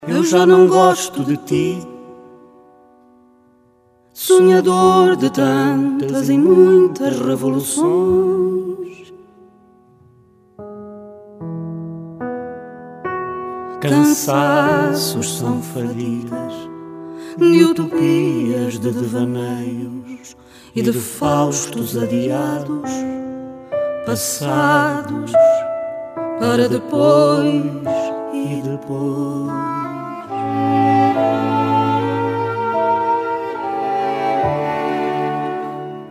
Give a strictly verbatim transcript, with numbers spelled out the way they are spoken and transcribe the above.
Eu já não gosto de ti, sonhador de tantas e muitas revoluções. Cansaços são fadigas de utopias, de devaneios e de faustos adiados, passados para depois e depois.